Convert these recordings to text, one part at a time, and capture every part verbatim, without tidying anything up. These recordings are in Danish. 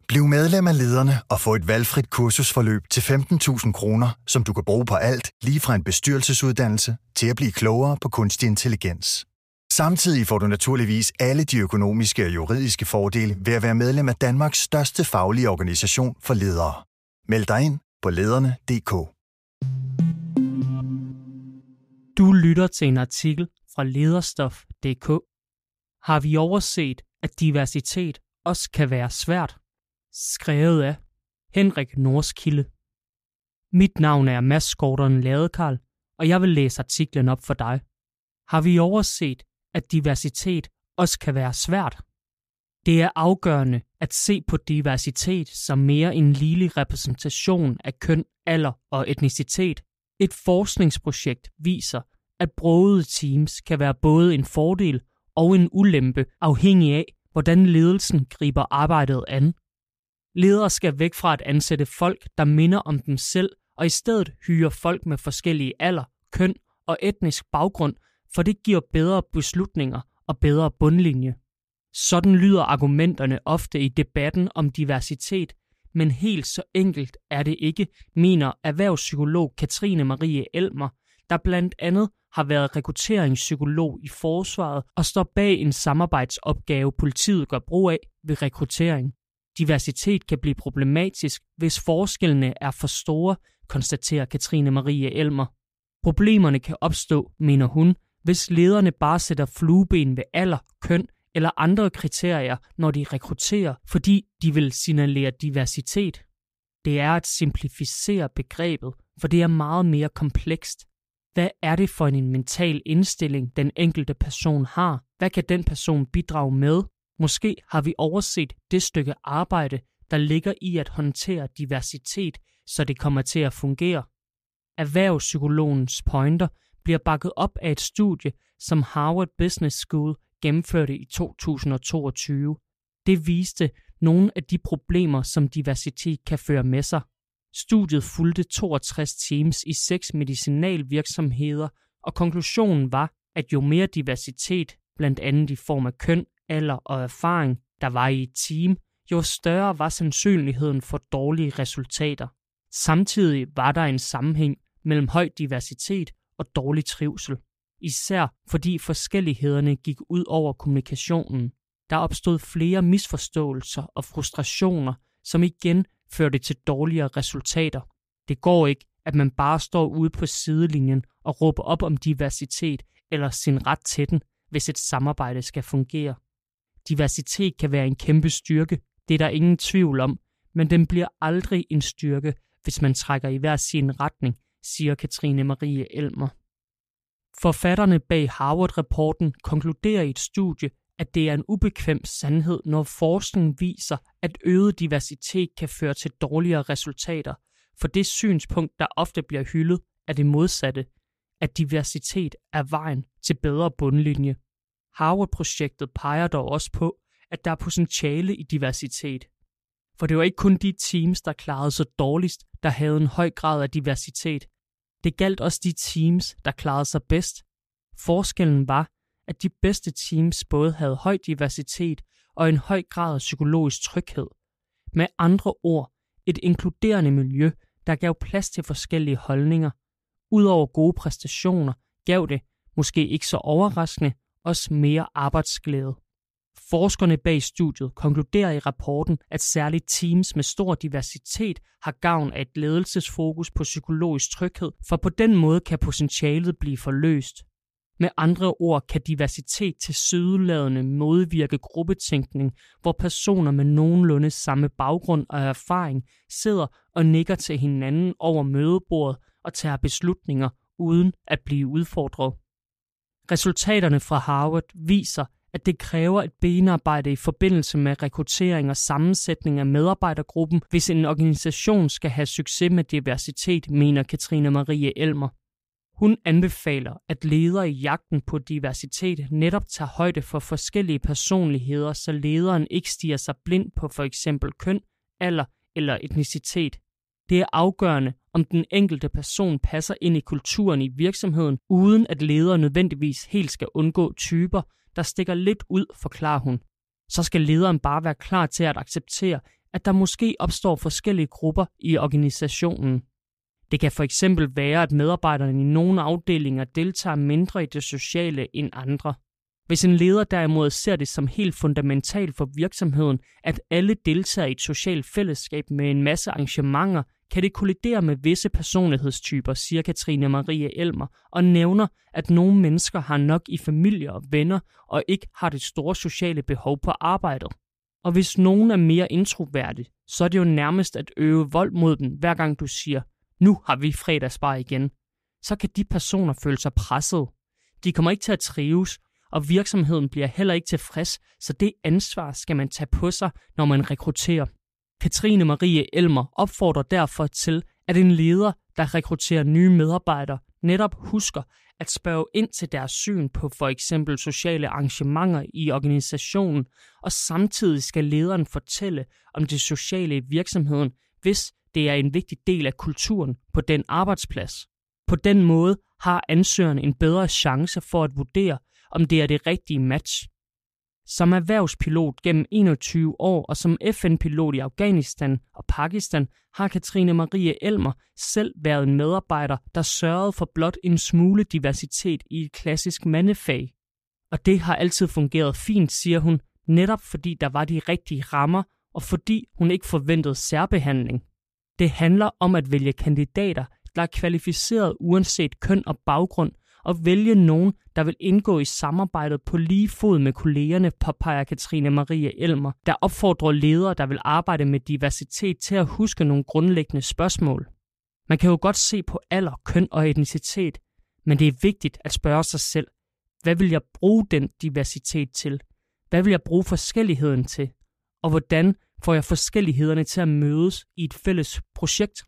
Bliv medlem af Lederne og få et valgfrit kursusforløb til femten tusind kroner, som du kan bruge på alt, lige fra en bestyrelsesuddannelse til at blive klogere på kunstig intelligens. Samtidig får du naturligvis alle de økonomiske og juridiske fordele ved at være medlem af Danmarks største faglige organisation for ledere. Meld dig ind på lederne punktum d k. Du lytter til en artikel fra lederstof punktum d k. Har vi overset, at diversitet også kan være svært? Skrevet af Henrik Norskilde. Mit navn er Mads Gordon Ladekarl, og jeg vil læse artiklen op for dig. Har vi overset, at diversitet også kan være svært? Det er afgørende at se på diversitet som mere en ligelig repræsentation af køn, alder og etnicitet. Et forskningsprojekt viser, at brogede teams kan være både en fordel og en ulempe, afhængig af, hvordan ledelsen griber arbejdet an. Ledere skal væk fra at ansætte folk, der minder om dem selv, og i stedet hyre folk med forskellige alder, køn og etnisk baggrund, for det giver bedre beslutninger og bedre bundlinje. Sådan lyder argumenterne ofte i debatten om diversitet, men helt så enkelt er det ikke, mener erhvervspsykolog Katrine Marie Elmer, der blandt andet har været rekrutteringspsykolog i forsvaret og står bag en samarbejdsopgave, politiet gør brug af ved rekruttering. Diversitet kan blive problematisk, hvis forskellene er for store, konstaterer Katrine Marie Elmer. Problemerne kan opstå, mener hun, hvis lederne bare sætter flueben ved alder, køn eller andre kriterier, når de rekrutterer, fordi de vil signalere diversitet. Det er at simplificere begrebet, for det er meget mere komplekst. Hvad er det for en mental indstilling, den enkelte person har? Hvad kan den person bidrage med? Måske har vi overset det stykke arbejde, der ligger i at håndtere diversitet, så det kommer til at fungere. Erhvervspsykologens pointer bliver bakket op af et studie, som Harvard Business School gennemførte i to tusind og toogtyve. Det viste nogle af de problemer, som diversitet kan føre med sig. Studiet fulgte toogtres teams i seks medicinalvirksomheder, og konklusionen var, at jo mere diversitet, blandt andet i form af køn, alder og erfaring, der var i et team, jo større var sandsynligheden for dårlige resultater. Samtidig var der en sammenhæng mellem høj diversitet og dårlig trivsel, især fordi forskellighederne gik ud over kommunikationen. Der opstod flere misforståelser og frustrationer, som igen førte til dårligere resultater. Det går ikke, at man bare står ude på sidelinjen og råber op om diversitet eller sin ret til den, hvis et samarbejde skal fungere. Diversitet kan være en kæmpe styrke, det er der ingen tvivl om, men den bliver aldrig en styrke, hvis man trækker i hver sin retning, siger Katrine Marie Elmer. Forfatterne bag Harvard-rapporten konkluderer i et studie, at det er en ubekvem sandhed, når forskning viser, at øget diversitet kan føre til dårligere resultater, for det synspunkt, der ofte bliver hyldet, er det modsatte, at diversitet er vejen til bedre bundlinje. Harvard-projektet peger dog også på, at der er potentiale i diversitet. For det var ikke kun de teams, der klarede sig dårligst, der havde en høj grad af diversitet. Det galt også de teams, der klarede sig bedst. Forskellen var, at de bedste teams både havde høj diversitet og en høj grad af psykologisk tryghed. Med andre ord, et inkluderende miljø, der gav plads til forskellige holdninger. Udover gode præstationer gav det, måske ikke så overraskende, også mere arbejdsglæde. Forskerne bag studiet konkluderer i rapporten, at særligt teams med stor diversitet har gavn af et ledelsesfokus på psykologisk tryghed, for på den måde kan potentialet blive forløst. Med andre ord kan diversitet tilsyneladende modvirke gruppetænkning, hvor personer med nogenlunde samme baggrund og erfaring sidder og nikker til hinanden over mødebordet og tager beslutninger uden at blive udfordret. Resultaterne fra Harvard viser, at det kræver et benarbejde i forbindelse med rekruttering og sammensætning af medarbejdergruppen, hvis en organisation skal have succes med diversitet, mener Katrine Marie Elmer. Hun anbefaler, at ledere i jagten på diversitet netop tager højde for forskellige personligheder, så lederen ikke stiger sig blind på for eksempel køn, alder eller etnicitet. Det er afgørende, om den enkelte person passer ind i kulturen i virksomheden, uden at lederen nødvendigvis helt skal undgå typer, der stikker lidt ud, forklarer hun. Så skal lederen bare være klar til at acceptere, at der måske opstår forskellige grupper i organisationen. Det kan for eksempel være, at medarbejderne i nogle afdelinger deltager mindre i det sociale end andre. Hvis en leder derimod ser det som helt fundamentalt for virksomheden, at alle deltager i et socialt fællesskab med en masse arrangementer, kan det kollidere med visse personlighedstyper, siger Katrine Marie Elmer, og nævner, at nogle mennesker har nok i familie og venner og ikke har det store sociale behov på arbejdet. Og hvis nogen er mere introverte, så er det jo nærmest at øve vold mod dem, hver gang du siger, nu har vi fredagsbar igen. Så kan de personer føle sig presset. De kommer ikke til at trives, og virksomheden bliver heller ikke tilfreds, så det ansvar skal man tage på sig, når man rekrutterer. Katrine Marie Elmer opfordrer derfor til, at en leder, der rekrutterer nye medarbejdere, netop husker at spørge ind til deres syn på for eksempel sociale arrangementer i organisationen, og samtidig skal lederen fortælle om det sociale i virksomheden, hvis det er en vigtig del af kulturen på den arbejdsplads. På den måde har ansøgeren en bedre chance for at vurdere, om det er det rigtige match. Som erhvervspilot gennem enogtyve år og som F N-pilot i Afghanistan og Pakistan har Katrine Marie Elmer selv været en medarbejder, der sørgede for blot en smule diversitet i et klassisk mandefag. Og det har altid fungeret fint, siger hun, netop fordi der var de rigtige rammer og fordi hun ikke forventede særbehandling. Det handler om at vælge kandidater, der er kvalificeret uanset køn og baggrund, og vælge nogen, der vil indgå i samarbejdet på lige fod med kollegerne, påpeger Katrine Marie Elmer, der opfordrer ledere, der vil arbejde med diversitet til at huske nogle grundlæggende spørgsmål. Man kan jo godt se på alder, køn og etnicitet, men det er vigtigt at spørge sig selv, hvad vil jeg bruge den diversitet til? Hvad vil jeg bruge forskelligheden til? Og hvordan får jeg forskellighederne til at mødes i et fælles projekt?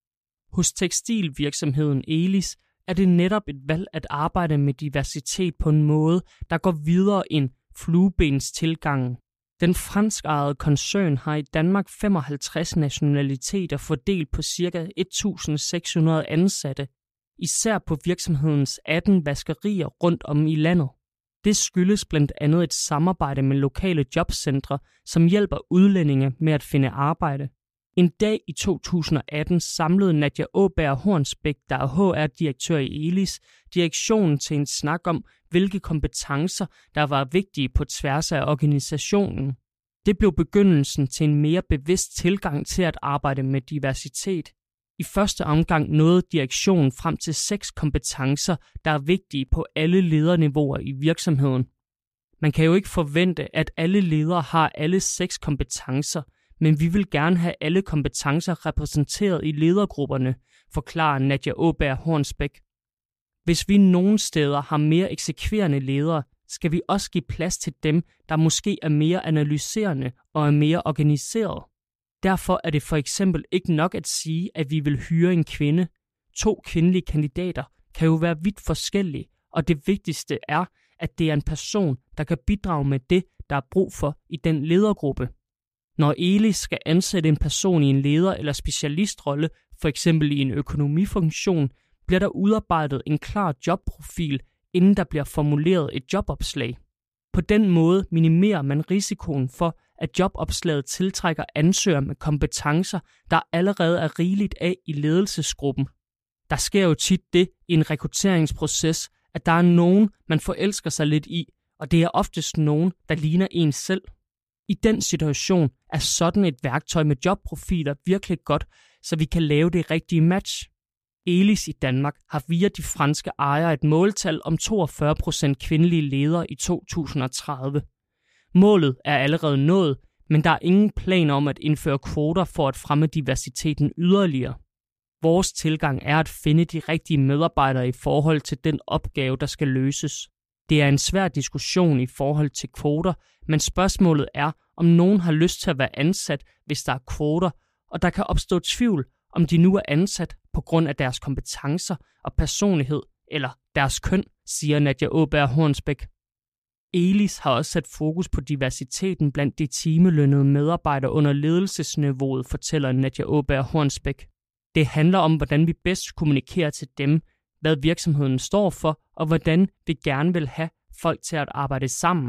Hos tekstilvirksomheden Elis er det netop et valg at arbejde med diversitet på en måde, der går videre end fluebens tilgangen. Den franskejede koncern har i Danmark femoghalvtreds nationaliteter fordelt på ca. et tusind seks hundrede ansatte, især på virksomhedens atten vaskerier rundt om i landet. Det skyldes blandt andet et samarbejde med lokale jobcentre, som hjælper udlændinge med at finde arbejde. En dag i to tusind atten samlede Nadia Åberg Hornsbæk, der er H R-direktør i Elis, direktionen til en snak om, hvilke kompetencer, der var vigtige på tværs af organisationen. Det blev begyndelsen til en mere bevidst tilgang til at arbejde med diversitet. I første omgang nåede direktionen frem til seks kompetencer, der er vigtige på alle lederniveauer i virksomheden. Man kan jo ikke forvente, at alle ledere har alle seks kompetencer, men vi vil gerne have alle kompetencer repræsenteret i ledergrupperne, forklarer Nadia Åberg Hornsbæk. Hvis vi nogle steder har mere eksekverende ledere, skal vi også give plads til dem, der måske er mere analyserende og er mere organiseret. Derfor er det for eksempel ikke nok at sige, at vi vil hyre en kvinde. To kvindelige kandidater kan jo være vidt forskellige, og det vigtigste er, at det er en person, der kan bidrage med det, der er brug for i den ledergruppe. Når Elis skal ansætte en person i en leder- eller specialistrolle, for eksempel i en økonomifunktion, bliver der udarbejdet en klar jobprofil, inden der bliver formuleret et jobopslag. På den måde minimerer man risikoen for, at jobopslaget tiltrækker ansøgere med kompetencer, der allerede er rigeligt af i ledelsesgruppen. Der sker jo tit det i en rekrutteringsproces, at der er nogen, man forelsker sig lidt i, og det er oftest nogen, der ligner en selv. I den situation er sådan et værktøj med jobprofiler virkelig godt, så vi kan lave det rigtige match. Elis i Danmark har via de franske ejere et måltal om toogfyrre procent kvindelige ledere i to tusind og tredive. Målet er allerede nået, men der er ingen planer om at indføre kvoter for at fremme diversiteten yderligere. Vores tilgang er at finde de rigtige medarbejdere i forhold til den opgave, der skal løses. Det er en svær diskussion i forhold til kvoter, men spørgsmålet er, om nogen har lyst til at være ansat, hvis der er kvoter, og der kan opstå tvivl, om de nu er ansat på grund af deres kompetencer og personlighed eller deres køn, siger Nadia Åberg Hornsbæk. Elis har også sat fokus på diversiteten blandt de timelønnede medarbejdere under ledelsesniveauet, fortæller Nadia Åberg Hornsbæk. Det handler om, hvordan vi bedst kommunikerer til dem, hvad virksomheden står for, og hvordan vi gerne vil have folk til at arbejde sammen.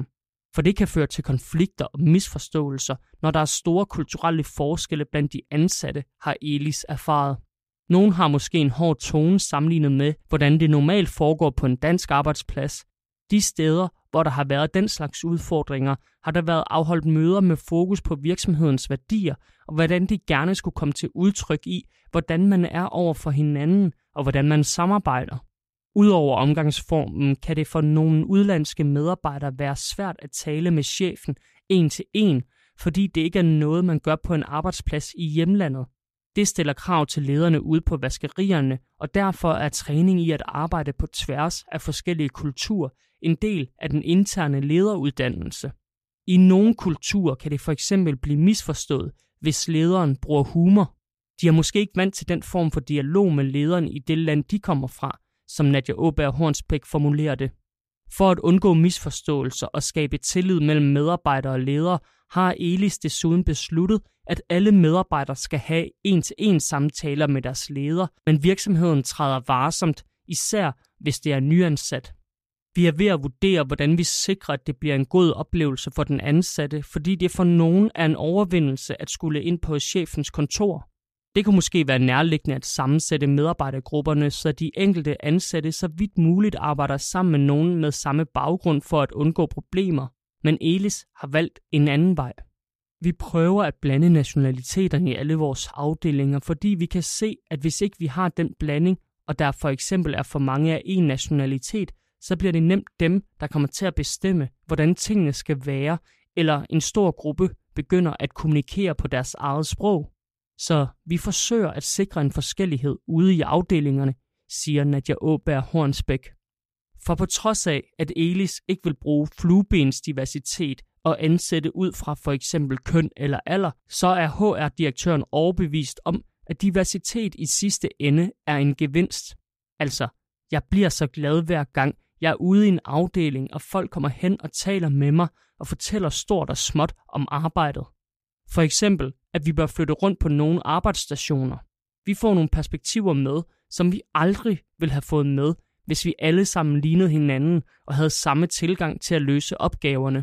For det kan føre til konflikter og misforståelser, når der er store kulturelle forskelle blandt de ansatte, har Elis erfaret. Nogen har måske en hård tone sammenlignet med, hvordan det normalt foregår på en dansk arbejdsplads. De steder, hvor der har været den slags udfordringer, har der været afholdt møder med fokus på virksomhedens værdier, og hvordan de gerne skulle komme til udtryk i, hvordan man er over for hinanden, og hvordan man samarbejder. Udover omgangsformen kan det for nogle udlandske medarbejdere være svært at tale med chefen en til en, fordi det ikke er noget, man gør på en arbejdsplads i hjemlandet. Det stiller krav til lederne ude på vaskerierne, og derfor er træning i at arbejde på tværs af forskellige kulturer en del af den interne lederuddannelse. I nogle kulturer kan det for eksempel blive misforstået, hvis lederen bruger humor. De er måske ikke vant til den form for dialog med lederen i det land, de kommer fra, som Nadia Aabjerg Hornsbech formulerer det. For at undgå misforståelser og skabe tillid mellem medarbejdere og ledere, har Elis desuden besluttet, at alle medarbejdere skal have en-til-en samtaler med deres leder, men virksomheden træder varsomt, især hvis det er nyansat. Vi er ved at vurdere, hvordan vi sikrer, at det bliver en god oplevelse for den ansatte, fordi det for nogen er en overvindelse at skulle ind på chefens kontor. Det kunne måske være nærliggende at sammensætte medarbejdergrupperne, så de enkelte ansatte så vidt muligt arbejder sammen med nogen med samme baggrund for at undgå problemer. Men Elis har valgt en anden vej. Vi prøver at blande nationaliteterne i alle vores afdelinger, fordi vi kan se, at hvis ikke vi har den blanding, og der for eksempel er for mange af en nationalitet, så bliver det nemt dem, der kommer til at bestemme, hvordan tingene skal være, eller en stor gruppe begynder at kommunikere på deres eget sprog. Så vi forsøger at sikre en forskellighed ude i afdelingerne, siger Nadia Aabjerg Hornsbech. For på trods af, at Elis ikke vil bruge fluebensdiversitet og ansætte ud fra for eksempel køn eller alder, så er H R-direktøren overbevist om, at diversitet i sidste ende er en gevinst. Altså, jeg bliver så glad hver gang, jeg er ude i en afdeling, og folk kommer hen og taler med mig og fortæller stort og småt om arbejdet. For eksempel, at vi bør flytte rundt på nogle arbejdsstationer. Vi får nogle perspektiver med, som vi aldrig ville have fået med, hvis vi alle sammen lignede hinanden og havde samme tilgang til at løse opgaverne.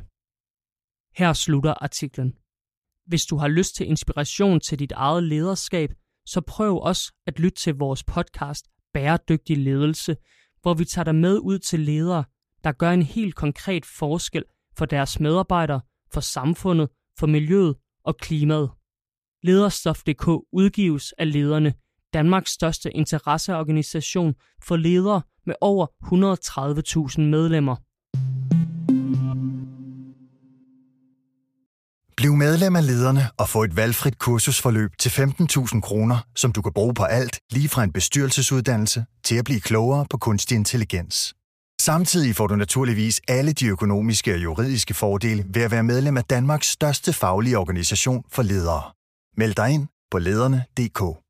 Her slutter artiklen. Hvis du har lyst til inspiration til dit eget lederskab, så prøv også at lytte til vores podcast Bæredygtig Ledelse, hvor vi tager dig med ud til ledere, der gør en helt konkret forskel for deres medarbejdere, for samfundet, for miljøet og klimaet. Lederstof punktum d k udgives af Lederne, Danmarks største interesseorganisation for ledere med over et hundrede og tredive tusind medlemmer. Bliv medlem af Lederne og få et valgfrit kursusforløb til femten tusind kroner, som du kan bruge på alt, lige fra en bestyrelsesuddannelse til at blive klogere på kunstig intelligens. Samtidig får du naturligvis alle de økonomiske og juridiske fordele ved at være medlem af Danmarks største faglige organisation for ledere. Meld dig ind på lederne punktum d k.